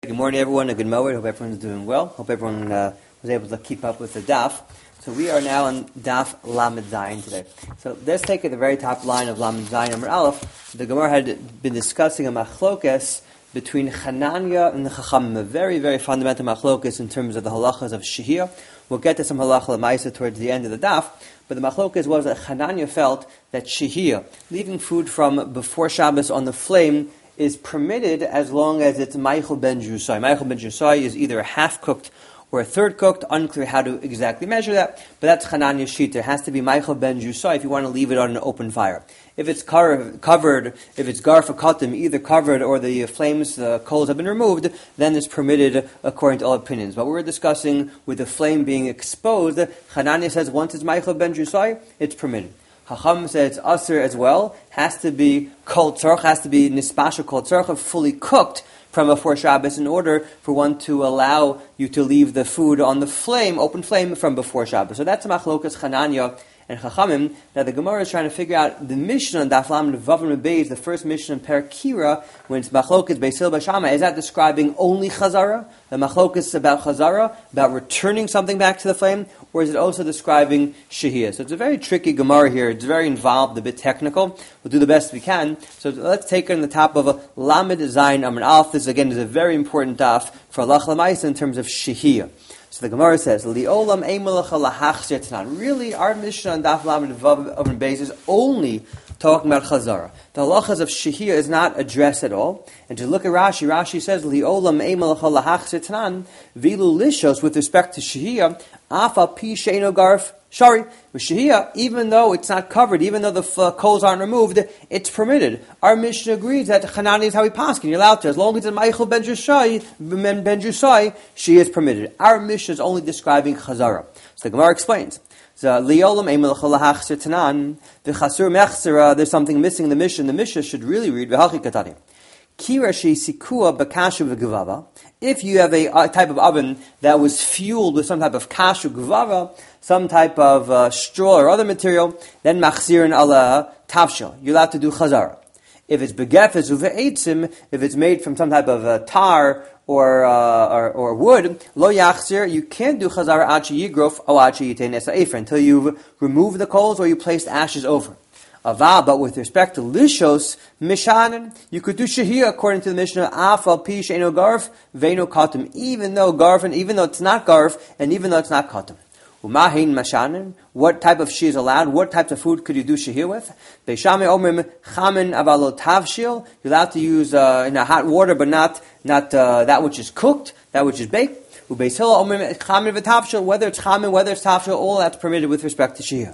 Good morning, everyone. A good morning. Hope everyone's doing well. Hope everyone was able to keep up with the daf. So we are now on daf Lamed Zayin today. So let's take at the very top line of Lamed Zayin Amar Aleph. The Gemara had been discussing a machlokes between Hananya and the Chachamim, a very, very fundamental machlokes in terms of the halachas of Shehiyah. We'll get to some halacha l'maisa towards the end of the daf, but the machlokes was that Hananya felt that Shehiyah, leaving food from before Shabbos on the flame, is permitted as long as it's Meichel ben Jusai. Meichel ben Jusai is either a half-cooked or a third-cooked. Unclear how to exactly measure that, but that's Hananya Shita. It has to be Meichel ben Jusai if you want to leave it on an open fire. If it's covered, if it's garfa katim, either covered or the flames, the coals have been removed, then it's permitted according to all opinions. But we're discussing with the flame being exposed, Hananya says once it's Meichel ben Jusai, it's permitted. Chacham says it's aser as well, has to be kol tzarch, has to be nispasha kol tzarch, fully cooked from before Shabbos in order for one to allow you to leave the food on the flame, open flame, from before Shabbos. So that's machlokas Hananya and Chachamim. Now the Gemara is trying to figure out the Mishnah on Daf Lamed Vav and Beis, the first Mishnah in Per Kira, when it's machlokas Beis Hillel Bashama. Is that describing only chazara? The machlokas about chazara, about returning something back to the flame, or is it also describing shehiyah? So it's a very tricky Gemara here. It's very involved, a bit technical. We'll do the best we can. So let's take it on the top of a Lamed Zayin Amar Aleph. This again is a very important daf for halacha l'maisa in terms of shehiyah. So the Gemara says, "Li'olam eimelacha lahachzir tanan." Really, our Mishnah on Daf Lamed Vav and Beis is only talking about chazara. The halachas of shehiyah is not addressed at all. And to look at Rashi, Rashi says, "Li'olam eimelacha lahachzir tanan." Vilu lishos, with respect to shehiyah, afa pi sheino garf shari. With shehiyah, even though it's not covered, even though the coals aren't removed, it's permitted. Our Mishnah agrees that Hanani is how we paskin. You're allowed to, as long as it's Meichel ben Jusai, she is permitted. Our Mishnah is only describing chazara. So the Gemara explains. There's something missing in the Mishnah. The Mishnah should really read if you have a type of oven that was fueled with some type of kashu gvava, some type of straw or other material, then machzirin ala tavshil. You're allowed to do chazara. If it's begefes uve'etzim, if it's made from some type of tar or wood, lo yachzir, you can't do chazara achi yigrof o achi yitein esa efer until you've removed the coals or you placed ashes over. Ava, but with respect to lishos mishanan, you could do shehiyah according to the Mishnah. Afal pi sheino garf veino katim, even though it's not garf, and even though it's not katim. Umahin mashanan, what type of sheh is allowed? What types of food could you do shehiyah with? Beishame omrim chamin avalo tavshil. You're allowed to use in a hot water, but not that which is cooked, that which is baked. Ubeis Hillel omrim chamin v'tavshil. Whether it's chamin, whether it's tavshil, all that's permitted with respect to shehiyah.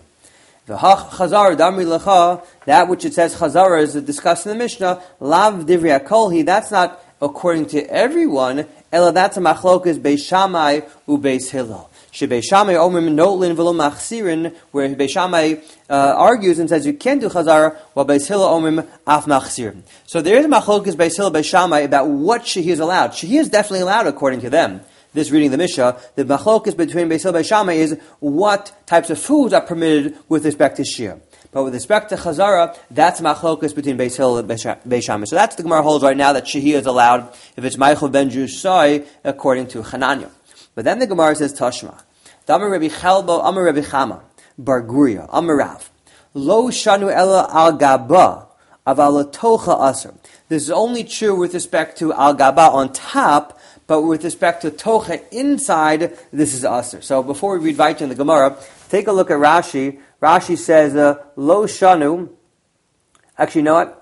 That which it says chazara is discussed in the Mishnah. Lav divrei kolhi. That's not according to everyone. Ela that's a machlokas Beis Shammai uBeis Hillel. Shebeis Shammai omrim notlin v'lo machzirin, where Beis Shammai argues and says you can't do chazara, while Beis Hillel omrim af machzirin. So there is a machlokas Beis Hillel Beis Shammai about what shehiyah is allowed. Shehiyah is definitely allowed according to them. This reading the Mishnah, the machlokas between Beis Hillel and Beis Shammai is what types of foods are permitted with respect to shehiyah. But with respect to chazara, that's machlokas between Beis Hillel and Beis Shammai. So that's the Gemara holds right now that shehiyah is allowed if it's Meichel ben Jusai according to Hananya. But then the Gemara says Tashma. Damar Rabbi Chelbo, Amar Rabbi Chama, Bar Guria, Amar Rav. Lo shanu ela al gaba, aval tocha aser. This is only true with respect to al gaba on top, but with respect to tocha inside, this is aser. So before we read Vaita in the Gemara, take a look at Rashi. Rashi says, lo shanu. Actually, you know what?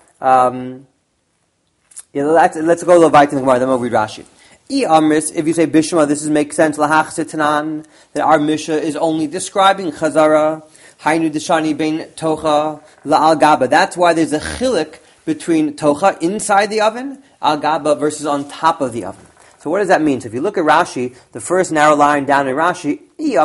Let's go to Vaita in the Gemara, then we'll read Rashi. If you say Bishma, this makes sense. Lahachzir tanan, that our Mishnah is only describing chazara. Hainu deshani bein tocha la'al gaba. That's why there's a chilik between tocha inside the oven, al gaba versus on top of the oven. So what does that mean? So if you look at Rashi, the first narrow line down in Rashi,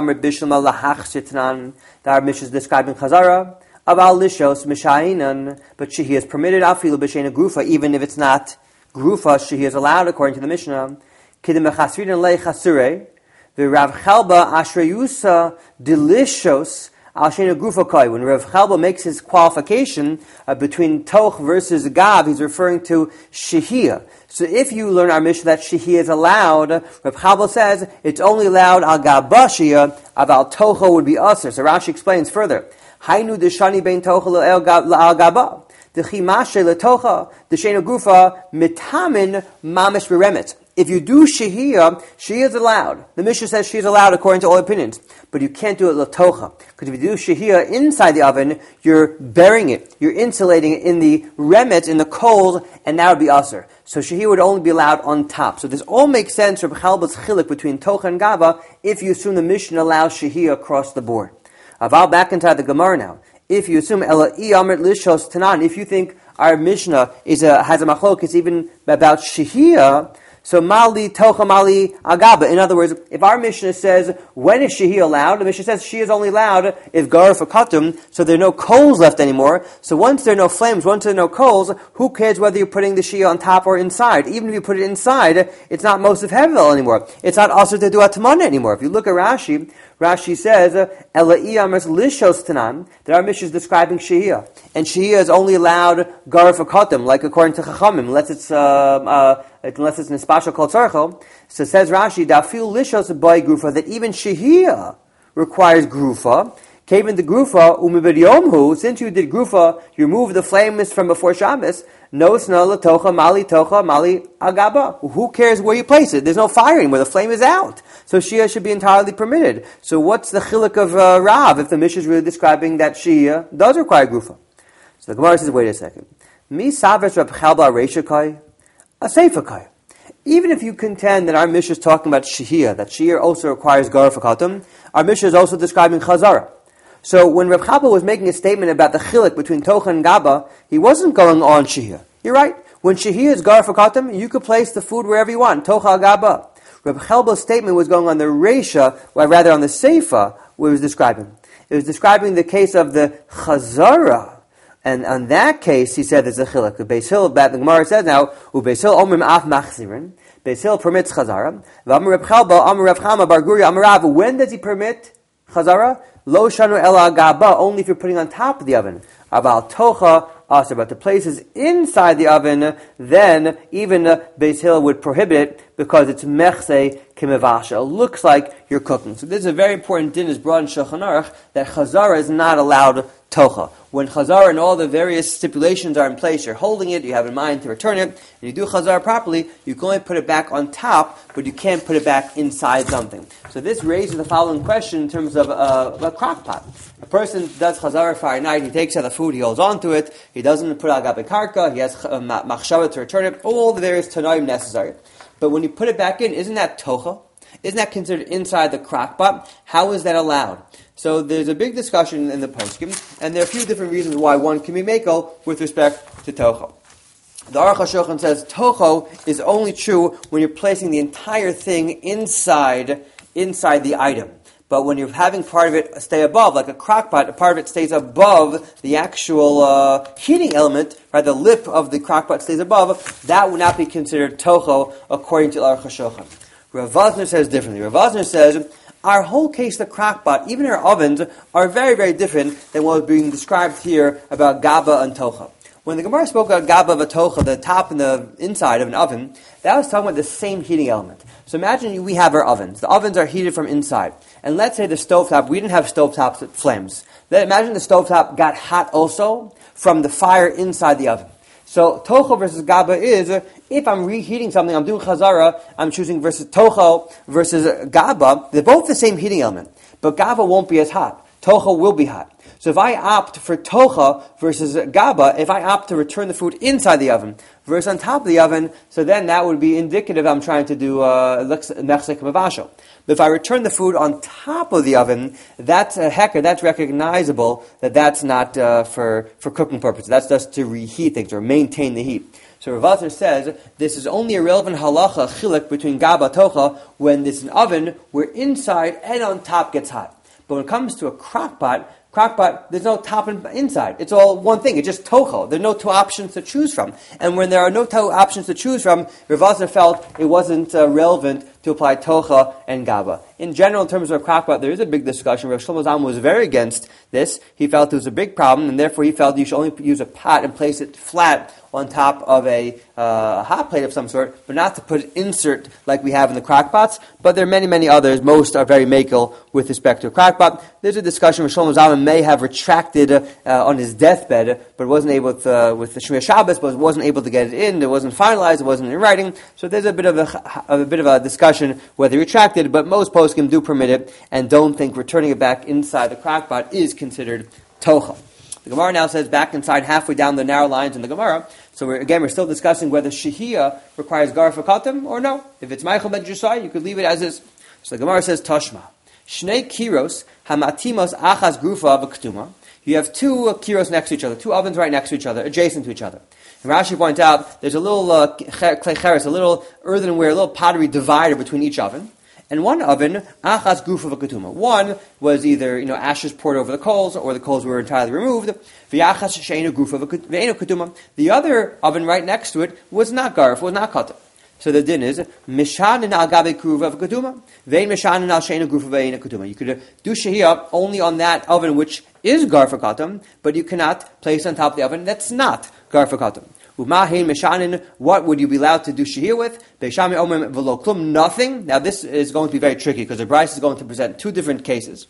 that our Mishnah is describing chazara, aval lishos mishainan, but shehiyah is permitted afilu b'sheina grufa, even if it's not grufa, shehiyah is allowed according to the Mishnah. Kidim mechasridan le chasure, v'rav chelba ashreyusa delishos Al Shena Gufa Koi. When Rav Chalba makes his qualification between Toch versus Gav, he's referring to Shehiyah. So if you learn our Mishnah that Shehiyah is allowed, Rav Chalba says it's only allowed Al Gaba Shehiyah, Al Tocha would be Aser. So Rashi explains further. Hainu Deshani Bein Tocha Al Gaba. The Chimashe Letocha, the Shena Gufa, Mitamin Mamish Beremet. If you do Shehiyah, Shehiyah is allowed. The Mishnah says Shehiyah is allowed according to all opinions. But you can't do it Letocha. Because if you do Shehiyah inside the oven, you're burying it. You're insulating it in the remet, in the coals, and that would be Aser. So Shehiyah would only be allowed on top. So this all makes sense from Chalba's chilik between Tocha and Gaba if you assume the Mishnah allows Shehiyah across the board. Aval, back inside the Gemara now. If you assume Ela Amrit Lishos Tanan, if you think our Mishnah has a machlokes even about Shehiyah, so Mali Tocha Mali Agaba. In other words, if our Mishnah says when is Shehiyah allowed, the Mishnah says Shehiyah is only allowed if Gar for Katum, so there are no coals left anymore. So once there are no flames, once there are no coals, who cares whether you're putting the Shehiyah on top or inside? Even if you put it inside, it's not most of Hevel anymore. It's not also to do Atamana anymore. If you look at Rashi, Rashi says, Ela'i Amers Lishos Tanan, that our Mishnah is describing Shehiyah. And Shehiyah is only allowed Gar for Katum, like according to Chachamim, unless it's an especial called Tzarchel. So says Rashi, Dafil Lishos Boy Grufa, that even Shehiyah requires Grufa. Kevin the Grufa, Umibid Yomhu, since you did Grufa, you removed the flames from before Shabbos, no sna tocha mali agaba. Who cares where you place it? There's no fire anymore. The flame is out. So Shehiyah should be entirely permitted. So what's the chiluk of Rav if the Mishnah is really describing that Shehiyah does require Grufa? So the Gemara says, wait a second. Mi savers Rab Chalba Reishakai, a Seifakai. Even if you contend that our Mishnah is talking about Shehiyah, that Shehiyah also requires Gar for Katum, our Mishnah is also describing Chazara. So when Reb Chalba was making a statement about the chiluk between Tocha and Gaba, he wasn't going on Shehiyah. You're right. When Shehiyah is Gar for Katam, you could place the food wherever you want. Tocha Gaba. Reb Chalba's statement was going on the Reisha, or rather on the Seifa, where it was describing. It was describing the case of the Chazara. And on that case, he said there's a chiluk. The Beis Hill, the Gemara says now, Beis Hill omrim af machzirin. Beis Hill permits Chazara. V'amar Reb Chalba, amar Reb Chama, bar Guria, amar Rav. When does he permit Chazara? Lo shanu ela gaba, only if you're putting on top of the oven. Aval tocha aser, but the places inside the oven, then even Beis Hill would prohibit it because it's mechse kimevasha. It looks like you're cooking. So this is a very important din is brought in Shulchan Aruch that Chazara is not allowed tocha. When Chazara and all the various stipulations are in place, you're holding it, you have in mind to return it, and you do Chazara properly, you can only put it back on top, but you can't put it back inside something. So this raises the following question in terms of a crock pot. A person does Chazara Friday night, he takes out the food, he holds on to it, he doesn't put al gabe karka, he has machshava to return it, all the various tanoim necessary. But when you put it back in, isn't that tocha? Isn't that considered inside the crock pot? How is that allowed? So there's a big discussion in the poskim, and there are a few different reasons why one can be makel with respect to tocho. The Aruch HaShulchan says tocho is only true when you're placing the entire thing inside the item. But when you're having part of it stay above, like a crock pot, a part of it stays above the actual heating element, right? The lip of the crock pot stays above, that would not be considered tocho according to Aruch HaShulchan. Rav Vosner says differently. Rav Vosner says, our whole case, the crock pot, even our ovens, are very, very different than what was being described here about Gaba and Tocha. When the Gemara spoke about Gaba and Tocha, the top and the inside of an oven, that was talking about the same heating element. So imagine we have our ovens. The ovens are heated from inside. And let's say the stovetop, we didn't have stovetops with flames. Then imagine the stovetop got hot also from the fire inside the oven. So Tocha versus Gaba is, if I'm reheating something, I'm doing Chazara, I'm choosing versus Tocha versus Gaba, they're both the same heating element. But Gaba won't be as hot. Tocha will be hot. So if I opt for Tocha versus Gaba, if I opt to return the food inside the oven versus on top of the oven, so then that would be indicative I'm trying to do Mechsek Mavasho. But if I return the food on top of the oven, that's a hecker, that's recognizable that that's not for cooking purposes. That's just to reheat things or maintain the heat. So Rav Vosner says this is only a relevant halacha chiluk between Gaba Tocha when it's an oven where inside and on top gets hot. But when it comes to a crock pot, there's no top and inside. It's all one thing. It's just tocha. There are no two options to choose from. And when there are no two options to choose from, Rav Vosner felt it wasn't relevant to apply tocha and gaba. In general, in terms of a crockpot, there is a big discussion. Rav Shlomo Zalman was very against this. He felt it was a big problem, and therefore he felt you should only use a pot and place it flat on top of a hot plate of some sort, but not to put an insert like we have in the crockpots. But there are many, many others. Most are very makel with respect to a crockpot. There's a discussion where Shlomo Zalman may have retracted on his deathbed, but wasn't able to, with the Shmir Shabbos, but wasn't able to get it in. It wasn't finalized. It wasn't in writing. So there's a bit of a discussion whether he retracted, but most poskim do permit it and don't think returning it back inside the crockpot is considered tocha. The Gemara now says back inside, halfway down the narrow lines in the Gemara. So we're still discussing whether shehiyah requires gar for katam or no. If it's Michael ben Jusai, you could leave it as is. So the Gemara says Tashma. Shnei kiros hamatimos achas grufa v'ktuma. You have two kiros next to each other, two ovens right next to each other, adjacent to each other. And Rashi points out there's a little klei cheres, a little earthenware, a little pottery divider between each oven. And one oven, achas gufa v'katuma. One was either ashes poured over the coals, or the coals were entirely removed. V'yachas she'enu gufa v'einu katuma. The other oven right next to it was not garf, was not kata. So the din is mishanin al gabe kruva v'katuma. Vein mishanin al she'enu gufa v'einu katuma. You could do shehiyah only on that oven which is garf v'katam, but you cannot place on top of the oven that's not garf v'katam. What would you be allowed to do shehiyah with? Nothing. Now this is going to be very tricky because the Bryce is going to present two different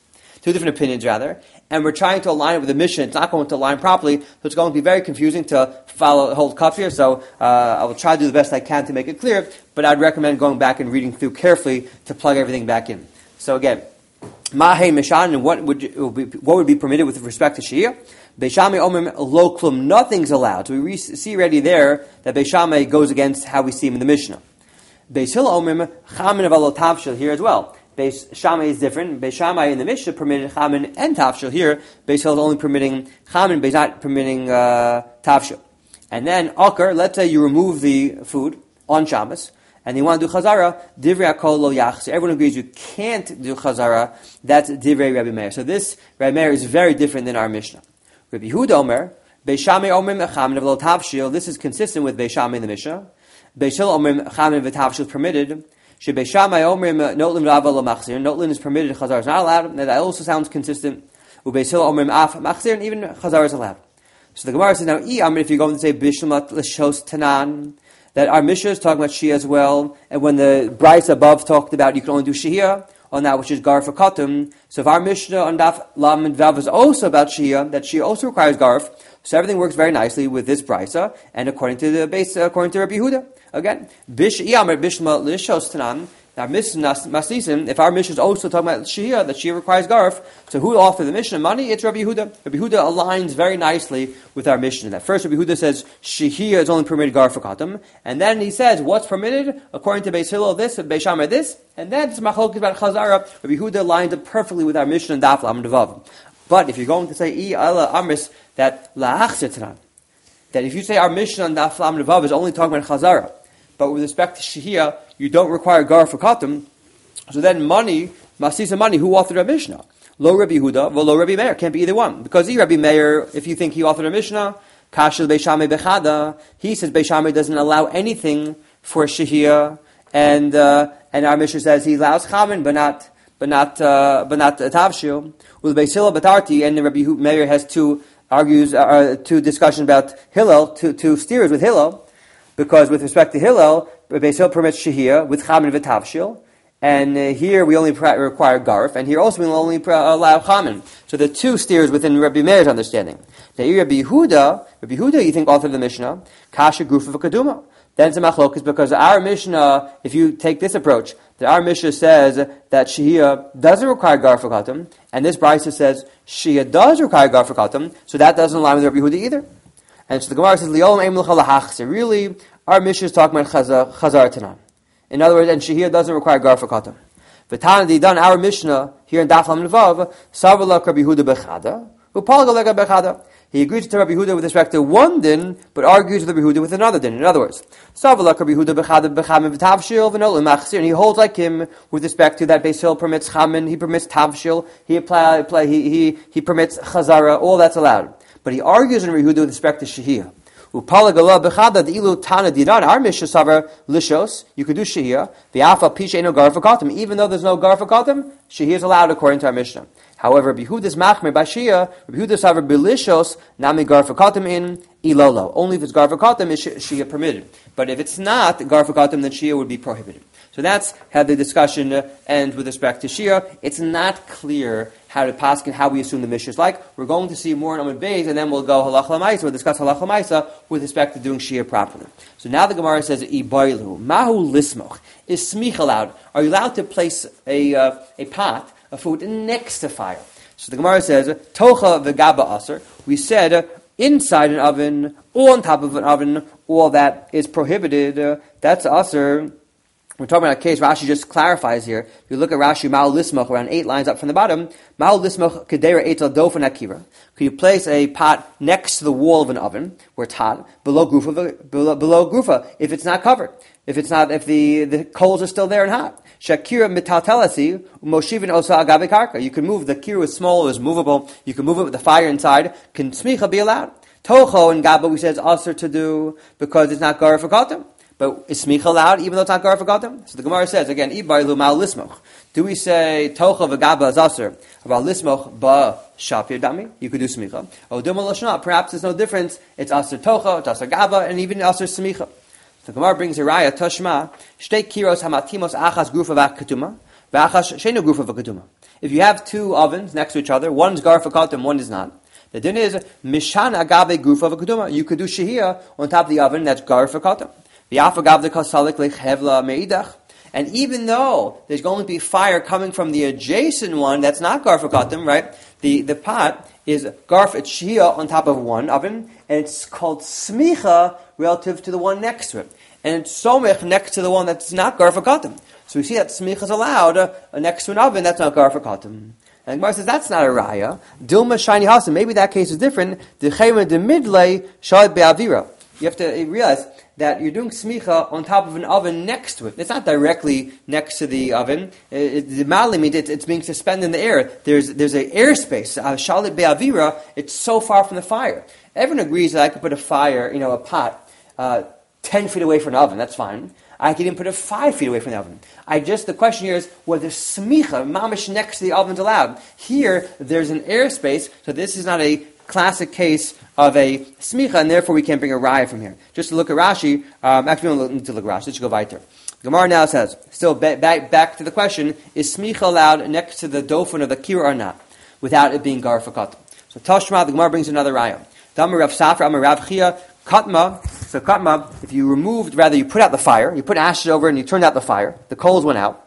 opinions rather, and we're trying to align it with the mission. It's not going to align properly, so it's going to be very confusing to hold cup here. So I will try to do the best I can to make it clear, but I'd recommend going back and reading through carefully to plug everything back in. So again, Mahei Mishan, and what would be permitted with respect to shehiyah? Beishamai omrim lo klum, nothing's allowed. So we see already there that Beishamai goes against how we see him in the Mishnah. Beis Hillel omrim chamin avalo tavshil here as well. Beis Shammai is different. Beis Shammai in the Mishnah permitted chamin and tavshil. Here, Beis Hillel is only permitting chamin, Beis not permitting tavshil. And then akar, let's say you remove the food on Shabbos, and you want to do chazara, divrei akol lo yachs. Everyone agrees you can't do chazara. That's divrei Rabbi Meir. So this Rabbi Meir is very different than our Mishnah. Rabbi Yehuda Omer, Beishamai Omrim Chamin v'lo tavshil. This is consistent with Beishamai in the Mishnah. Beis Hillel Omrim Chamin v'tavshil is permitted. She Beishamai Omrim Notlin v'ava lo machzir. Notlin is permitted. Chazar is not allowed. That also sounds consistent. Ubeis Hillel Omrim af machzir, and even chazar is allowed. So the Gemara says now, if you're going to say Bishmat l'shos tanan, that our Mishnah is talking about shehiyah as well, and when the Bryce above talked about you can only do shehiyah on that which is garf or katum. So if our Mishnah on Daf Lamed Vav is also about shehiyah, that shehiyah also requires garf, so everything works very nicely with this brisa, and according to Rabbi Yehuda. Again, Bishma Lishos Tanan, our Mishnah Masisim, if our Mishnah is also talking about shehiyah, that shehiyah requires garf, so who offered the Mishnah money? It's Rabbi Yehuda. Rabbi Yehuda aligns very nicely with our Mishnah. That first Rabbi Yehuda says shehiyah is only permitted garf for katam, and then he says what's permitted according to Beis Hillel this, Beis Shammai this, and then it's machlokes about chazara. Rabbi Yehuda lines up perfectly with our Mishnah and Daf Lamed Vav. But if you're going to say amris that la'achzitran, that if you say our Mishnah and Daf Lamed Vav is only talking about chazara, but with respect to shehiyah you don't require gar for katam, so then masisa money, who authored a Mishnah? Lo Rabbi Yehuda, lo Rabbi Meir. Can't be either one. Because Rabbi Meir, if you think he authored a Mishnah, Kashil Beishamai Bechada, he says Beishamai doesn't allow anything for shehiyah, and our Mishnah says he allows chamin, but not tavshil. With Beis Hillel Batarti, and Rabbi Meir has two discussions about Hillel, two steers with Hillel, because with respect to Hillel, Beis Hillel permits shehiyah with chamin v'tavshil, and here we only require garf, and here also we only allow chamin. So the two steers within Rabbi Meir's understanding. Now, Rabbi Yehuda, you think authored the Mishnah, kasha grufa v'kaduma. Then it's a machlokes because our Mishnah, if you take this approach, that our Mishnah says that shehiyah doesn't require gar for katam, and this brisa says shehiyah does require gar for katam, so that doesn't align with Rabbi Yehuda either. And so the Gemara says, Li'olam eim l'cha lahachzir. Really, our Mishnah is talking about chazar tanan. In other words, and shehiyah doesn't require gar for katam. V'tana didan, our Mishnah here in Daf Lamed Vav, savala Rabbi Yehuda bechada, u'palga lega bechada. He agrees to Rabbi Yehuda with respect to one din, but argues with Rabbi Yehuda with another din. In other words, savala Rabbi Yehuda bechada b'chamin v'tavshil v'nolim machzir, and he holds like him with respect to that Beis Hillel permits chamin, he permits tavshil, he permits chazara, all that's allowed. But he argues in Rabbi Yehuda with respect to shehiyah. Upalagala bechada the ilu tana diran our mishnah savar lishos. You could do shehiyah. The alpha pisha no gar for katam. Even though there's no gar for katam, shehiyah is allowed according to our mishnah. However, Behudas machmer bashiyah, Behudas savar belishos nami gar for katam in ilolo. Only if it's gar for katam is shehiyah permitted. But if it's not gar for katam, then shehiyah would be prohibited. So that's how the discussion ends with respect to shehiyah. It's not clear how to paskin, how we assume the mishnah is like. We're going to see more in Amud Beis, and then we'll go halacha l'maisa. We'll discuss halacha l'maisa with respect to doing shehiyah properly. So now the Gemara says, "Iboilu mahu lismoch." Is smich allowed? Are you allowed to place a pot of food next to fire? So the Gemara says, "Tocha v'gaba aser." We said inside an oven or on top of an oven, all that is prohibited. That's aser. We're talking about a case, Rashi just clarifies here. If you look at Rashi, Ma'al Lismoch, around 8 lines up from the bottom, Ma'al Lismoch Kedera Eitel Dofen Akira. Could you place a pot next to the wall of an oven, where it's hot, below Grufa, if it's not covered? If the coals are still there and hot. Shakira Mitaltelasi, Moshivin Osa Agabe Karka. You can move, the kira is small, is movable, you can move it with the fire inside. Can Smicha be allowed? Tocho and Gaba, we say, is also to do, because it's not Gara for Kotam. But is smicha allowed, even though it's not gar for gatam? So the Gemara says, again, ibaylu mal lismoch. Do we say, tocha v'gaba aser, about lismoch ba shapir dami? You could do smicha. O duma lashna, perhaps there's no difference. It's aser tocha, it's aser gaba, and even aser smicha. So the Gemara brings a raya, tashma, shtei kiros hamatimos achas grufa v'katuma, v'achas shenu grufa v'katuma. If you have 2 ovens next to each other, one's gar for gatam, one is not. The din is, mishan agabe grufa v'katuma. You could do shehiyah on top of the oven that's gar for gatam. And even though there's going to be fire coming from the adjacent one that's not garf katim, right? The pot is garf et shia on top of one oven, and it's called smicha relative to the one next to it. And it's somech next to the one that's not garf katim. So we see that smicha is allowed next to an oven that's not garf katim. And Gemara says that's not a raya. Dilma shiny hasim. Maybe that case is different. The chayma de midlay shad be'avira. You have to realize that you're doing smicha on top of an oven next to it. It's not directly next to the oven. The malim means it's being suspended in the air. There's an airspace. Shalit be'avira. It's so far from the fire. Everyone agrees that I could put a pot, 10 feet away from an oven. That's fine. I could even put it 5 feet away from the oven. The question here is whether smicha, mamish next to the oven is allowed. Here, there's an airspace, so this is not a classic case of a smicha, and therefore we can't bring a raya from here. Just to look at Rashi, actually we don't need to look at Rashi, let's go weiter. Gemara now says, still back to the question, is smicha allowed next to the dofen of the kira or not, without it being gar for katam? So Tashma, the Gemara brings another raya. Damar Rav Safra, Amar Rav Chia, katma, so katma, if you put out the fire, you put ashes over and you turned out the fire, the coals went out,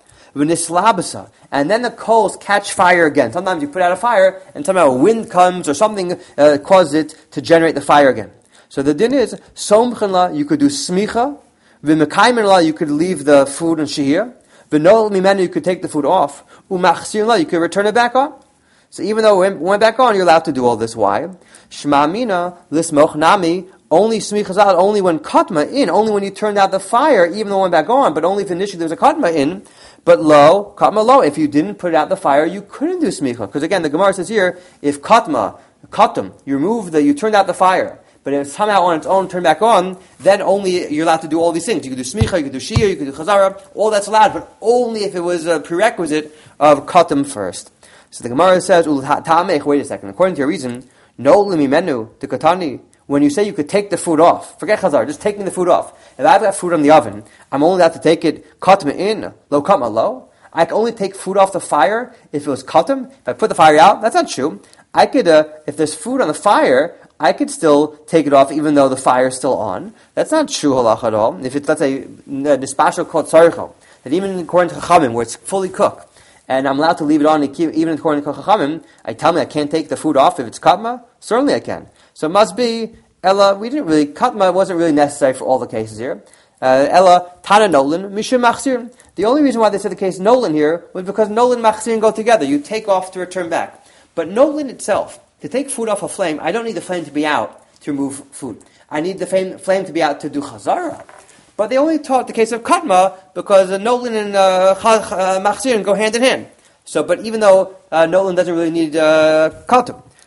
and then the coals catch fire again. Sometimes you put out a fire, and somehow a wind comes or something causes it to generate the fire again. So the din is, somchenla, you could do smicha, v'mekaymenla, you could leave the food in shehiyah, v'nol mimenu, you could take the food off, u'machsirla, you could return it back on. So even though it went back on, you're allowed to do all this. Why? Shma mina, lismoch nami, only smichas out, only when katma in, only when you turned out the fire, even though it went back on, but only if initially there was a katma in. But katma lo, if you didn't put out the fire, you couldn't do smicha. Because again, the Gemara says here, if katam, you turned out the fire, but if somehow on its own turned back on, then only you're allowed to do all these things. You could do smicha, you could do shia, you could do chazara, all that's allowed, but only if it was a prerequisite of katam first. So the Gemara says, wait a second, according to your reason, no limimenu, the katani, when you say you could take the food off, forget chazar, just taking the food off. If I've got food on the oven, I'm only allowed to take it katma in, lo katma lo. I can only take food off the fire if it was katam. If I put the fire out, that's not true. I could, if there's food on the fire, I could still take it off even though the fire is still on. That's not true halach at all. If it's, let's say, dispatchal called tzaricho, that even according to Chachamim, where it's fully cooked, and I'm allowed to leave it on even according to Chachamim, I tell me I can't take the food off if it's katma? Certainly I can. So it must be, Ella, katma wasn't really necessary for all the cases here. Ella, Tana Nolan, Mishum Machsir. The only reason why they said the case Nolan here was because Nolan and Machsir go together. You take off to return back. But Nolan itself, to take food off a flame, I don't need the flame to be out to remove food. I need the flame to be out to do chazara. But they only taught the case of katma because Nolan and Machsir go hand in hand. So, but even though Nolan doesn't really need katam.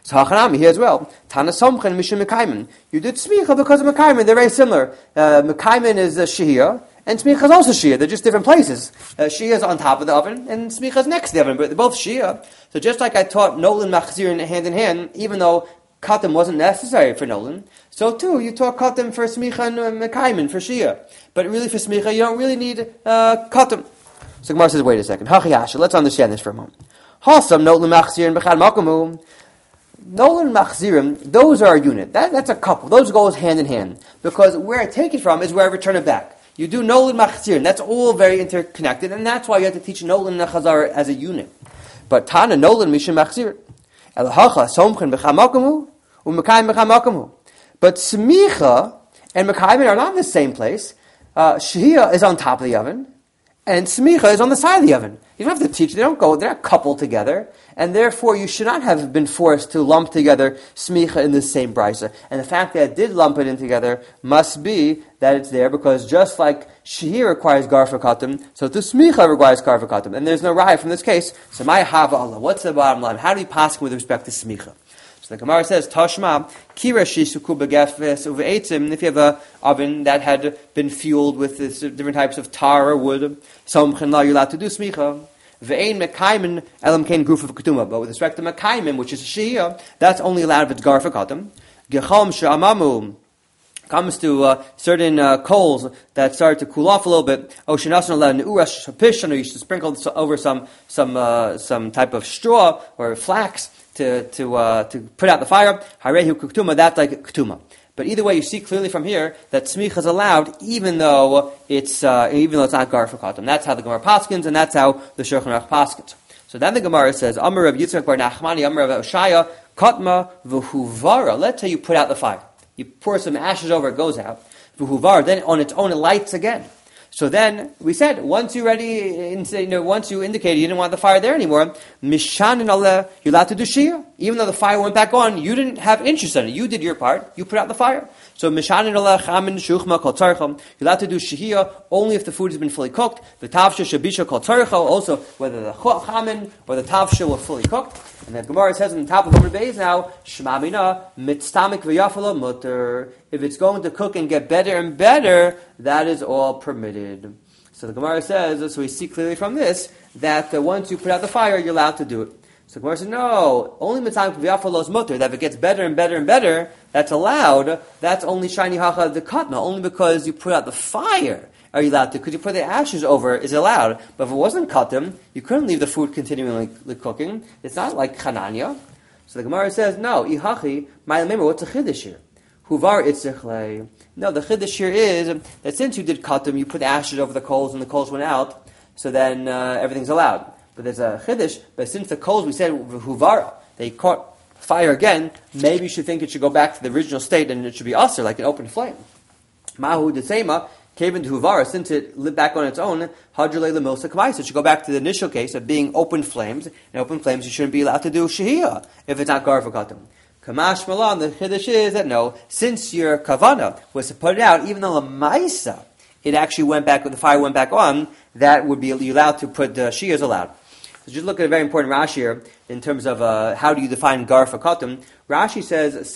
So Hachanami here as well. Tana Somchen Mishum Mekayman. You did Smicha because of Mekayman. They're very similar. Mekayman is Shehiyah, and Smicha is also Shehiyah. They're just different places. Shehiyah is on top of the oven, and Smicha is next to the oven, but they're both Shehiyah. So just like I taught Nolan Machzir hand in hand, even though Katam wasn't necessary for Nolan, so too you taught Katam for Smicha and Mekayman for Shehiyah. But really for Smicha, you don't really need Katam. So Gemara says, wait a second. Hachiyasha, let's understand this for a moment. Hasam Nolan Machzir and Bechad Makamu. Nolan Machzirim, those are a unit. That's a couple. Those go hand in hand. Because where I take it from is where I return it back. You do Nolan Machzirim. That's all very interconnected, and that's why you have to teach Nolan and Chazar as a unit. But Tana Nolan Mishim Machzir. Elahacha Somchen B'chamakamu U'Mekayim B'chamakamu. But Smicha and Mekayim are not in the same place. Shehiyah is on top of the oven, and Smicha is on the side of the oven. You don't have to teach. They're not coupled together. And therefore, you should not have been forced to lump together Smicha in the same brisa. And the fact that it did lump it in together must be that it's there because just like Shehiyah requires Garfa Katam, so too Smicha requires Garfa Katam. And there's no raya from this case. So my Hava Allah. What's the bottom line? How do we pass with respect to Smicha? So the Gemara says, Tashma, Kira Shisuku Begefes Uve'etzim, if you have an oven that had been fueled with different types of tar or wood, Somchen La, you're allowed to do Smicha. Ve'ein Mekayman Elam Kain Gruf of Ketuma. But with respect to Mekayman, which is Shehiyah, that's only allowed if it's Garfa Katam. Gecham She'amamu comes to certain coals that start to cool off a little bit. Or you should sprinkle over some type of straw or flax to put out the fire. Harehu Ketuma, that's like Ketuma. But either way, you see clearly from here that smicha is allowed, even though it's not Garfa Katam. That's how the Gemara paskins, and that's how the Shulchan Aruch paskins. So then the Gemara says, Amar Rav Yitzchak bar Nachmani, Amar Rav Oshaya, Katma v'huvara. Let's say you put out the fire. You pour some ashes over, it goes out. V'huvara, then on its own it lights again. So then, we said, once you indicated you didn't want the fire there anymore, Mishanin Allah, you're allowed to do Shehiyah. Even though the fire went back on, you didn't have interest in it. You did your part. You put out the fire. So Mishanin Allah, Chamin, Shuchma, Kol Tzarcham, you're allowed to do Shehiyah only if the food has been fully cooked. The Tavsha, Shabisha, Kol Tzarcham, also whether the Chamin or the Tavsha were fully cooked. And the Gemara says on the top of Amr Beis now, Shmamina, Mitztamik V'yafala Mutter. If it's going to cook and get better and better, that is all permitted. So the Gemara says, so we see clearly from this, that once you put out the fire, you're allowed to do it. So the Gemara says, no, only Mitztamik V'yafala is Mutter, that if it gets better and better and better, that's allowed, that's only Shani Hacha the Katna, only because you put out the fire. Are you allowed to? Could you put the ashes over? Is allowed. But if it wasn't katam, you couldn't leave the food continually cooking. It's not like chananya. So the Gemara says, no, ihachi, remember, what's the chiddush here? Huvar itzichle. No, the chiddush here is that since you did katam, you put ashes over the coals and the coals went out, so then everything's allowed. But there's a chiddush, but since the coals, we said, huvar, they caught fire again, maybe you should think it should go back to the original state and it should be usher, like an open flame. Mahu desema, Kaven to Huvara, since it lived back on its own, Hadrele Lemilsa Kamaisa. It should go back to the initial case of being open flames. And open flames, you shouldn't be allowed to do Shehiyah if it's not Garfa Katam. Kamash Malan, the Chiddush is that no, since your Kavana was to put it out, even though the Maisa, it actually went back, the fire went back on, that would be allowed to put Shehiyah is allowed. So just look at a very important Rashi here in terms of how do you define Garfa Katam. Rashi says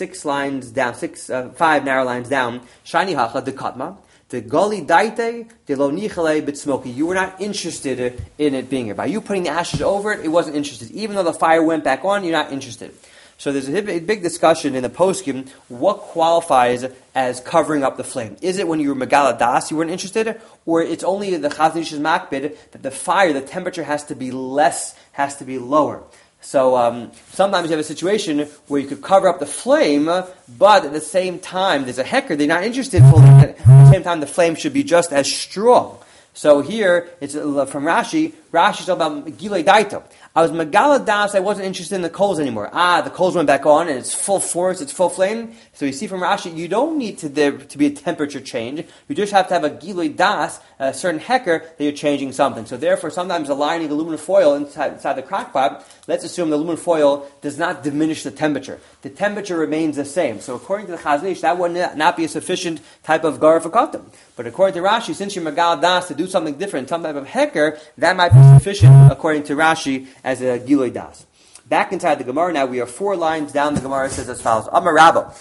5 narrow lines down, Shani Hacha, the Katma. The Gali Daite, the Lo Nichale Bitsmoki. You were not interested in it being here. By you putting the ashes over it, it wasn't interested. Even though the fire went back on, you're not interested. So there's a big discussion in the poskim, what qualifies as covering up the flame. Is it when you were Megala Das, you weren't interested? Or it's only the Chazon Ish's Makbid, that the fire, the temperature has to be less, has to be lower. So sometimes you have a situation where you could cover up the flame, but at the same time, there's a hecker, they're not interested fully. At the same time, the flame should be just as strong. So here, it's from Rashi. Rashi's talking about Gilei Daito. I was Megala Das, I wasn't interested in the coals anymore. The coals went back on, and it's full force, it's full flame. So you see from Rashi, you don't need to be a temperature change. You just have to have a Gilei Das, a certain hecker, that you're changing something. So therefore, sometimes aligning aluminum foil inside the crock pot, let's assume the aluminum foil does not diminish the temperature. The temperature remains the same. So according to the Chazon Ish, that would not be a sufficient type of Garfa Katam. But according to Rashi, since you're Megala Das to do something different, some type of hecker, that might be sufficient, according to Rashi, as a Giloi Das. Back inside the Gemara now, we are 4 lines down. The Gemara says as follows: Amar Rabba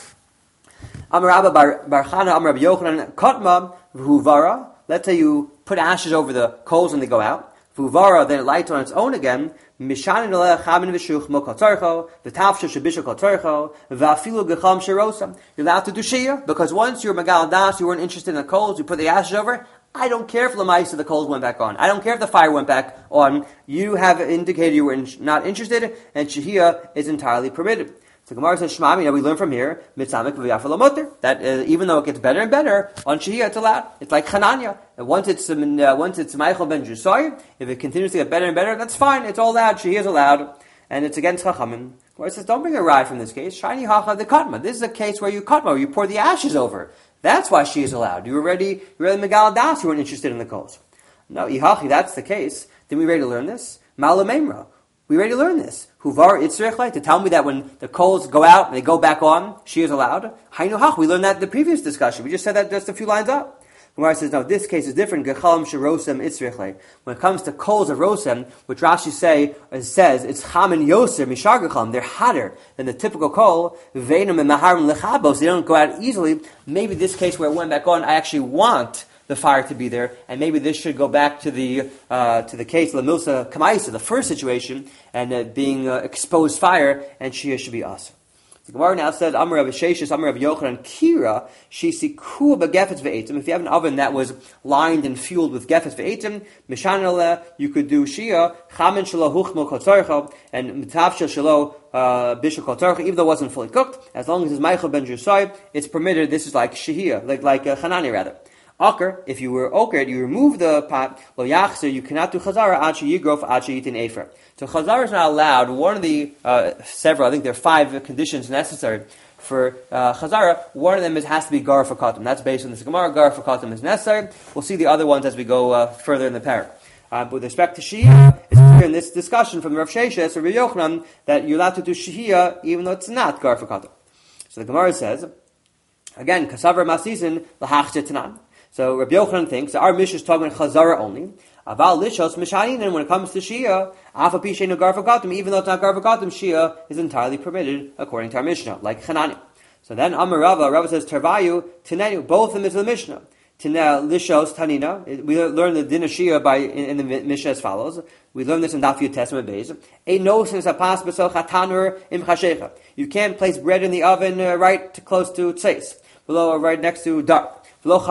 bar Chana, Amar Rabbi Yochanan, Katma v'huvara. Let's say you put ashes over the coals when they go out. V'huvara, then it lights on its own again. Mishanin aleh chamin v'shuch mokal tzarcho, v'tavsha shebishal kal tzarcho, v'afilu gecham sherosa. You're allowed to do shia, because once you're Megal Das, you weren't interested in the coals, you put the ashes over. I don't care if Lamaisa the coals went back on. I don't care if the fire went back on. You have indicated you were not interested, and shahia is entirely permitted. So Gemara says, Shmami, we learn from here, mitzamek v'yafel amoter, that even though it gets better and better, on shahia it's allowed. It's like Chananya. And once it's Michael ben Jusai, if it continues to get better and better, that's fine. It's all allowed. Shahia is allowed, and it's against Chachamim. Gemara says, don't bring a ride from this case. Shiny hacha the katma. This is a case where you katma, where you pour the ashes over. That's why she is allowed. You're already Megal Das, you weren't interested in the coals. No, Ihachi, that's the case. Then we ready to learn this? Mala Memra. We ready to learn this. Huvar Itzrichle, to tell me that when the coals go out and they go back on, she is allowed. Hainu Hach, we learned that in the previous discussion. We just said that just a few lines up. Gemara says, no, this case is different. Gechalam Sherosem Itzrichle. When it comes to coals of Rosem, which Rashi says, it's Chamin Yoser Mishar Gechalam. They're hotter than the typical coal. Veinam and Maharim Lechabos. They don't go out easily. Maybe this case where it went back on, I actually want the fire to be there, and maybe this should go back to the case Lamilsa Kamaisa, the first situation, and being exposed fire, and Shia should be us. The Gemara now says, Amar Rabbi Sheshes, Amar Rabbi Yochanan, Kira, Shisiku begefetz ve'etim. If you have an oven that was lined and fueled with gefetz ve'etim, Mishan aleh, you could do Shia, Chamin shelo huchmo kotzarcha, and Mitavshel shelo bishul kotzarcha, even though it wasn't fully cooked, as long as it's Michael ben Jusai, it's permitted. This is like Shihia, like Hanani rather. Oker, if you were okered, you remove the pot, lo yachzer, you cannot do chazara, ad sheyigrof, ad sheyitin efer. So chazara is not allowed. One of the several, I think there are 5 conditions necessary for chazara. One of them has to be gar fakatim. That's based on this Gemara. Gar fakatim is necessary. We'll see the other ones as we go further in the parak. But with respect to shihia, it's clear in this discussion from Rav Sheshes or Rav Yochanan that you're allowed to do shihia even though it's not gar fakatim. So the Gemara says, again, kasavar masisin lahachze tanan. So Rabbi Yochanan thinks that our Mishnah is talking about Chazara only. Aval Lishos Mishanin, and when it comes to Shia, Afa Pisheinu Garfakatim, even though it's not Garfakatim, Shia is entirely permitted according to our Mishnah, like Chanani. So then Amar Rava says, Tervayu, Tinenu, both of them is the Mishnah. Tinel Lishos Tanina. We learn the din of Shia in the Mishnah as follows. We learn this in Daf Yud Tes Beis. Ein nosen sapas b'sol chatanur im chashecha. You can't place bread in the oven close to tzeis, below or right next to dark. Or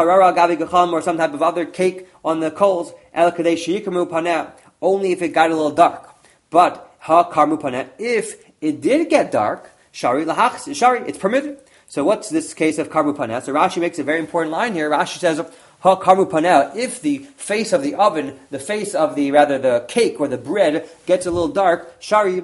some type of other cake on the coals, only if it got a little dark. But if it did get dark, shari, it's permitted. So what's this case of karmu paneh? So Rashi makes a very important line here. Rashi says, if the face of the oven, the cake or the bread gets a little dark, shari,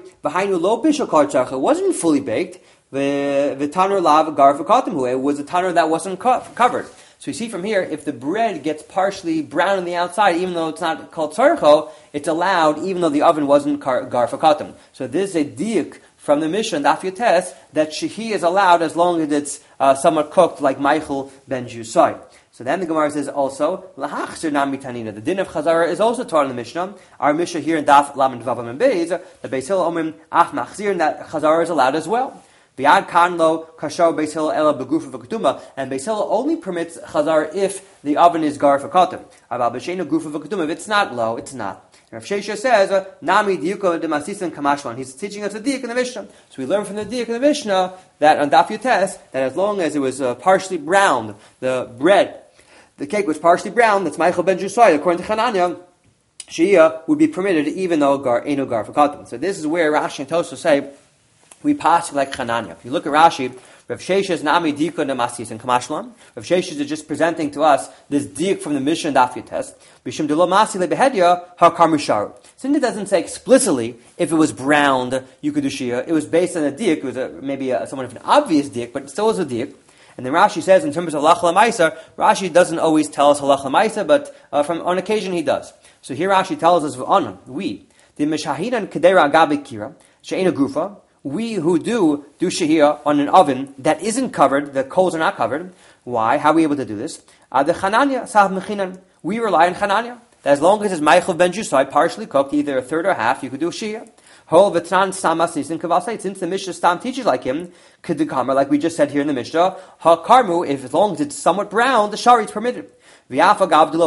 it wasn't fully baked, the tanur lav gar v'katim, it was a tanur that wasn't covered. So you see from here, if the bread gets partially brown on the outside, even though it's not called tzarcho, it's allowed, even though the oven wasn't gar fakatim. So this is a diuk from the Mishnah, Daf Yud Tes, that shehi is allowed as long as it's somewhat cooked, like Michael ben Jusai. So then the Gemara says also, lahachzer nami tanina. The din of chazara is also taught in the Mishnah. Our Mishnah here in Daf Lamed Vavam and Beis, the Beis Hillel omrim ach machzir, and that chazara is allowed as well. Biad kanlo kashar Beis Hillel ela begufa v'ketuma, and Beis Hillel only permits chazar if the oven is gar fakatim. Aval b'sheinu gufa v'ketuma. If it's not low, it's not. And Rav Shesha says nami diuko demasisan kamashwan. He's teaching us a diuk in the Mishnah. So we learn from the diuk in the Mishnah that on Daf Yud Tes that as long as it was partially browned, the cake was partially brown. That's Michael ben Jusai according to Chananya. Shia would be permitted even though eno gar fakatim. So this is where Rashi and Tosfos say we pass like Chananya. If you look at Rashi, Rav Sheshes nami diko nemasis and kamashlam. Rav Sheshes is just presenting to us this dik from the Mishnah Daf Yud Tes. Bishum delo masi lebehedya ha karmusharu. Since it doesn't say explicitly if it was browned you could do shia, it was based on a dik. It was maybe somewhat of an obvious dik, but it still was a dik. And then Rashi says in terms of halach l'maisa, Rashi doesn't always tell us halach l'maisa, but on occasion he does. So here Rashi tells us we the mishahinan kedera agabe kira she'ena gufa. We who do shehiyah on an oven that isn't covered, the coals are not covered. Why? How are we able to do this? The Chananya, Sahab Mechinan. We rely on Chananya. That as long as it's Michael ben Jusai, partially cooked, either a third or half, you could do shehiyah. Since the Mishnah Stam teaches like him, like we just said here in the Mishnah, Karmu, if as long as it's somewhat brown, the shari is permitted. Even though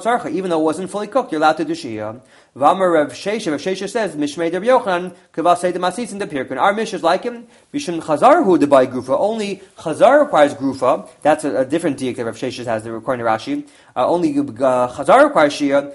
it wasn't fully cooked, you're allowed to do shihya. Rav Shesha says, Mishmei Rabbi Yochanan, Kavasei de Masis in the Pirkin. Our Mishnah is like him, Mishum Chazarhu de by Grufa. Only Chazar requires Grufa. That's a different diak that Rav Shesha has, according to Rashi. Only Chazar requires shihya,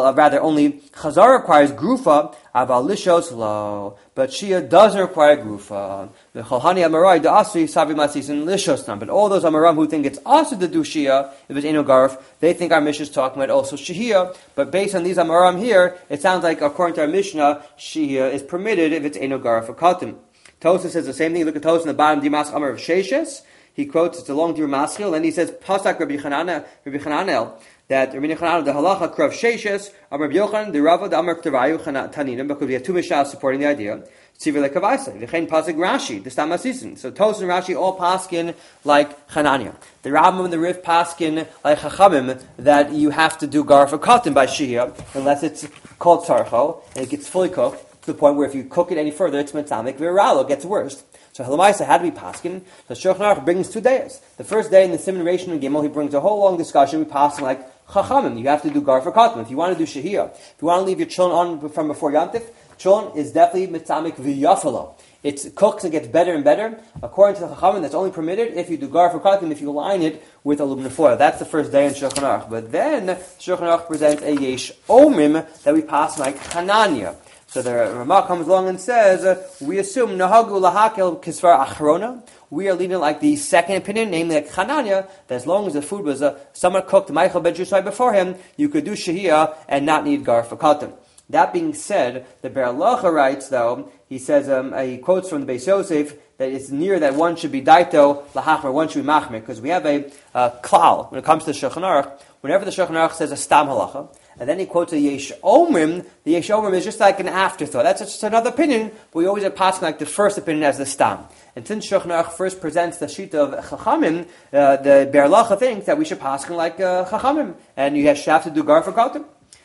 only Chazar requires Grufa, Aval Lishos lo. But shihya doesn't require Grufa. The Chalhani Amarai, the Asri, Savi Masis, and Lishos. But all those Amaram who think it's also to do shihya, if it's Eno Garf, they think our Mishnah is talking about also shihya. But based on these Amaram here, it sounds like, according to our Mishnah, shihya is permitted if it's Eno Garf or Katim. Tosa says the same thing. Look at Tosa in the bottom, Dimas Amar of Sheshes. He quotes, it's a long Dir Maschil, and he says, Pasak Rabbi Chananel, that Rabbi Chananel, the halacha krav Sheshes, Amar Rabbi Yochanan, the Rava, the Amar Ktavayu Taninim, because we have two Mishas supporting the idea. Tzivir lekavaisa, v'chein pasuk Rashi, the Stam Asisin. So Tosa and Rashi all paskin like Chananya. The Rambam and the Rif paskin like Chachamim, that you have to do garf or cotton by shihya, unless it's called tzarcho, and it gets fully cooked, to the point where if you cook it any further, it's metzamek, viralo, gets worse. So Halamaisa had to be paskin. So Shulchan Aruch brings 2 days. The first day in the Siman Rishon and Gimel, he brings a whole long discussion. We paskin like Chachamim. You have to do garf or cotton. If you want to do shihya, if you want to leave your chulun on from before Yantif, chulun is definitely metzamek v'yafalo. It cooks and gets better and better. According to the Chachamim, that's only permitted if you do garf or cotton, if you line it with aluminum foil. That's the first day in Shulchan Aruch. But then Shulchan Aruch presents a yesh omim that we pass like Hananya. So the Ramah comes along and says, we assume nahagu lahakel kisvar achrona. We are leaning like the second opinion, namely like Hananya, that as long as the food was somewhat cooked, Michael ben Jusai before him, you could do shahiyah and not need garf or cotton. That being said, the Ber Halacha writes, though, he says, he quotes from the Beis Yosef, that it's near that one should be daito lahachmer, one should be machmer, because we have a klal when it comes to the Shulchan Aruch. Whenever the Shulchan Aruch says a stam halacha, and then he quotes a yesh omrim, the yesh omrim is just like an afterthought. That's just another opinion, but we always have passing like the first opinion as the stam. And since Shulchan Aruch first presents the shita of Chachamim, the Ber Halacha thinks that we should pass like Chachamim, and you have to do gar for kotim.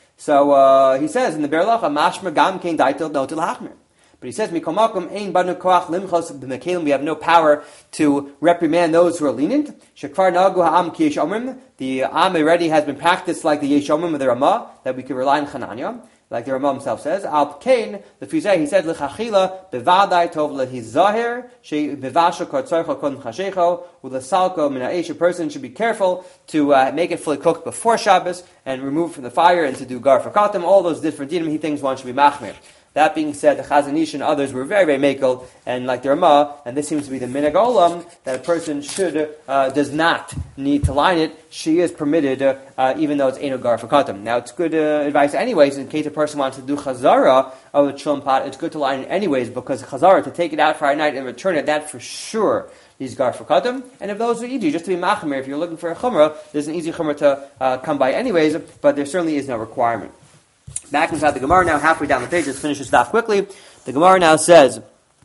So he says in the Ber Halacha, mashmer gam kein daitel notel hachmer. But he says, Mikomakum ein banu koach limchos b'mekelim. We have no power to reprimand those who are lenient. Shekvar nagu ha'am ki yesh omrim. The am already has been practiced like the yesh omrim of the Ramah, that we can rely on Chananya, like the Ramah himself says. Al pkein, the Fizeh, he said, l'chachila bevadai tov lehizahir she bevasha kortzorcho kodem chashecho u'lesalko min ha'esh. A person should be careful to make it fully cooked before Shabbos and remove it from the fire and to do gar for katam. All those different dinim he thinks one should be machmir. That being said, the Chazon Ish and others were very, very makel, and like the Ramah, and this seems to be the minhag olam, that a person does not need to line it. She is permitted, even though it's Eino Gar for Katam. Now, it's good advice anyways, in case a person wants to do Chazara of a chulun pot, it's good to line it anyways, because Chazara, to take it out Friday night and return it, that for sure is Gar for Katam. And if those are easy, just to be Machmer, if you're looking for a Chumrah, there's an easy Chumrah to come by anyways, but there certainly is no requirement. Back inside the Gemara now, halfway down the page, let's finish this daf quickly. The Gemara now says,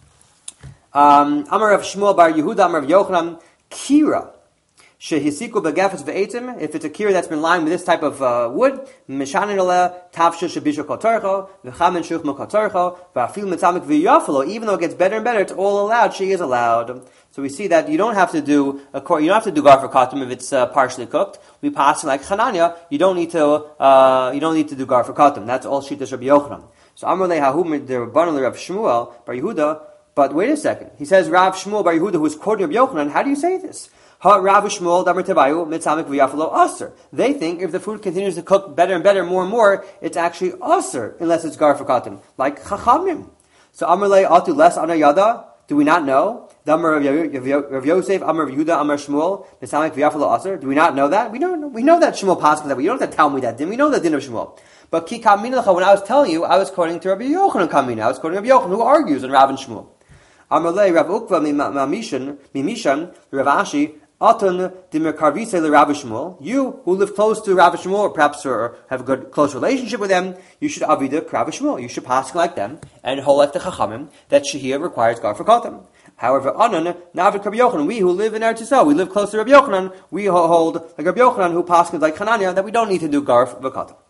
Amar of Shmuel bar Yehuda, Amar of Yochanan, Kira, Shehisiku begefetz ve'etim, if it's a kira that's been lined with this type of wood, Mishanin oleh, Tavshu shebisha kotorcho, V'chamen shuchmo kotorcho, V'afil mitzamek v'yafalo, even though it gets better and better, it's all allowed, she is allowed. So we see that you don't have to do gar for katum if it's partially cooked. We pass like Chananya, you don't need to do gar for katum. That's all shittas Rabbi Yochanan. So Amar lehahu the Rabbanan Rav Shmuel bar Yehuda. But wait a second, he says Rav Shmuel bar Yehuda, who is quoting Rabbi Yochanan. How do you say this? Ha Rav Shmuel damar tevayu mitzamek v'yafalo aser. They think if the food continues to cook better and better, more and more, it's actually aser unless it's gar for katum, like Chachamim. So Amar le atu les anayada. Do we not know? The Amar of Yosef, Amar of Yehuda, Amar Shmuel, Nesamek v'yafalo aser. Do we not know that? We know that Shmuel passes that. We don't have to tell me that din. We know the din of Shmuel. But ki kamina lecha, when I was telling you, I was quoting to Rabbi Yochanan kamina. I was quoting Rabbi Yochanan, who argues in Rav and Shmuel. Amar le Rav Ukva mimishan Rav Ashi Aton dimer karvise le Rav Shmuel. You who live close to Rav Shmuel, or perhaps have a good close relationship with them, you should avida Rav Shmuel. You should pass like them and hold like the Chachamim that shehiyah requires gar for katam. However, Anan Navid Rabbi Yochanan, we who live in Eretz Yisrael, we live close to Rabbi Yochanan, we hold like Rabbi Yochanan who passes like Hananya that we don't need to do gar for katam.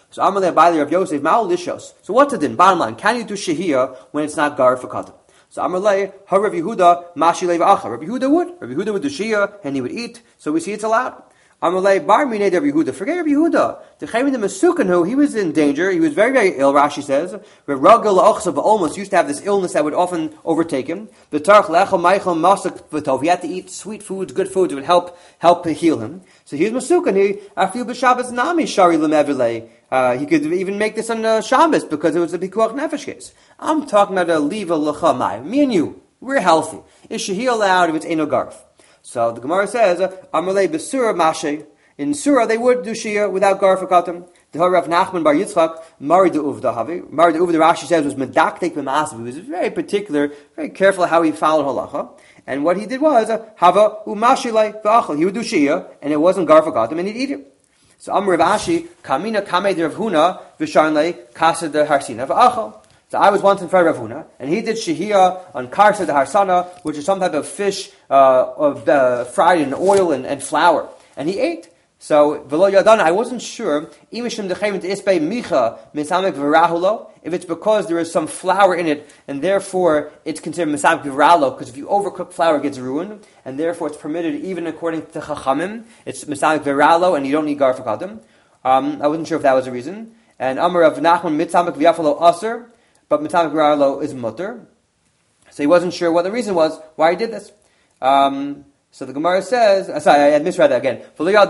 So Amalei Abayli Rav Yosef Ma'al Lishos. So what's the din? Bottom line, can you do shehiyah when it's not gar for katan? So Amalei Rav Yehuda Mashi Levacha. Rav Yehuda would do shehiyah and he would eat. So we see it's allowed. Amalei Bar Minei Rav Yehuda. Forget Rav Yehuda. The Chayim the Mesukanu, he was in danger. He was very, very ill. Rashi says, Rav Ragel Ochsav almost used to have this illness that would often overtake him. The Tarch Lechel Meichel Masak V'tov. He had to eat sweet foods, good foods, would help heal him. So he was Mesukan. He Afil b'Shabbos Nami Shari Lemevile. He could even make this on Shabbos because it was a Pikuach Nefesh case. I'm talking about a Liva L'cha. Me and you, we're healthy. Is Shehiyah allowed if it's Eino Garf? So the Gemara says, Amalei B'Surah Mashe. In Surah, they would do Shia without Gar for Katan. The Rav Nachman Bar Yitzchak, Mari de Uvda Havi. Mari de Uvda, Rashi says, was Medaktek B'Maasav. He was very particular, very careful how he followed halacha. And what he did was, Hava Umashilei V'achal. He would do Shia, and it wasn't Gar for Katan, and he'd eat it. So Amr Rav Ashi, Kamina Kamei de Rav Huna, V'Sharnlei, Kasa de Harsina V'achal. So I was once in front of Rav Huna, and he did shehiyah on karsa de harsana, which is some type of fish fried in oil and flour, and he ate. So v'lo yadana, I wasn't sure. Imishim dechem isbei micha misamek v'rahulo. If it's because there is some flour in it, and therefore it's considered misamek v'rahulo, because if you overcook flour, it gets ruined, and therefore it's permitted even according to chachamim. It's misamek v'rahulo, and you don't need gar for kadam. I wasn't sure if that was the reason. And Amar of Nachman mitzamek v'yafalo aser. But Mitamak V'Ralo is mutter. So he wasn't sure what the reason was, why he did this. So the Gemara says, sorry, I misread that again.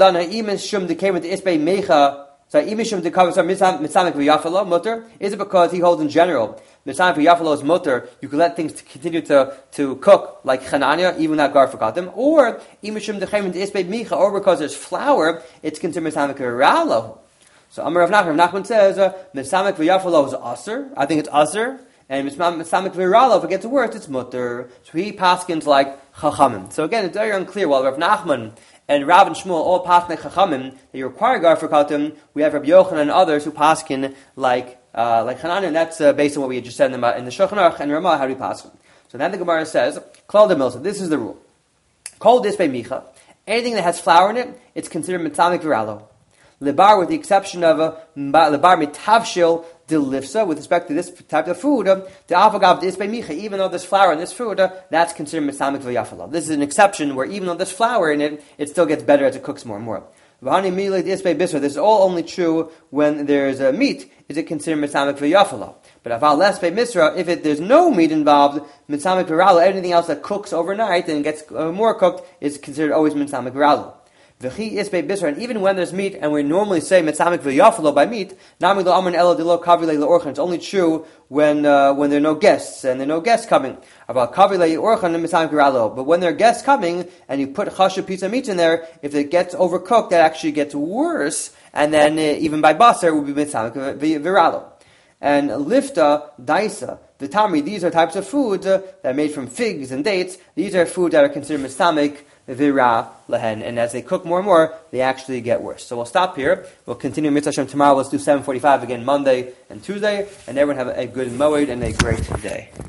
Is it because he holds in general, Mitzamek V'Yafalo is mutter, you can let things continue to cook like Chananya, even without gar for katim, or because there's flour, it's considered Mitzamek V'Ralo. So Amar Rav Nachman says, Misamek v'yafalo is aser. I think it's aser. And Misamek v'ralo, if it gets worse, it's mutter. So he paskins like chachamim. So again, it's very unclear. While Rav Nachman and Rav and Shmuel all paskin like chachamim, they require gar for katim. We have Rabbi Yochanan and others who paskin like Hanan, and that's based on what we had just said in the Shulchan Aruch and Ramah, how do we paskin. So then the Gemara says, Klal de Milsa, this is the rule. Kol disbei micha, anything that has flour in it, it's considered Misamek v'ralo. Lebar, with the exception of lebar mitavshil delifsa, with respect to this type of food, the avagav disbei micha, even though there's flour in this food, that's considered misamek v'yafalo. This is an exception where even though there's flour in it, it still gets better as it cooks more and more. This is all only true when there's a meat. Is it considered misamek v'yafalo? But if there's no meat involved, misamek v'ralo, anything else that cooks overnight and gets more cooked is considered always misamek v'ralo. And even when there's meat, and we normally say mitzamek v'yafalo by meat, it's only true when there are no guests, and there are no guests coming. But when there are guests coming, and you put chashuv piece of meat in there, if it gets overcooked, that actually gets worse, and then even by basar, it would be mitzamek v'ralo. And lifta, daisa, the tamri, these are types of foods that are made from figs and dates. These are foods that are considered mitzamek v'ra lehen, and as they cook more and more, they actually get worse. So we'll stop here. We'll continue Mitzvah Hashem tomorrow. Let's do 7:45 again, Monday and Tuesday, and everyone have a good moed and a great day.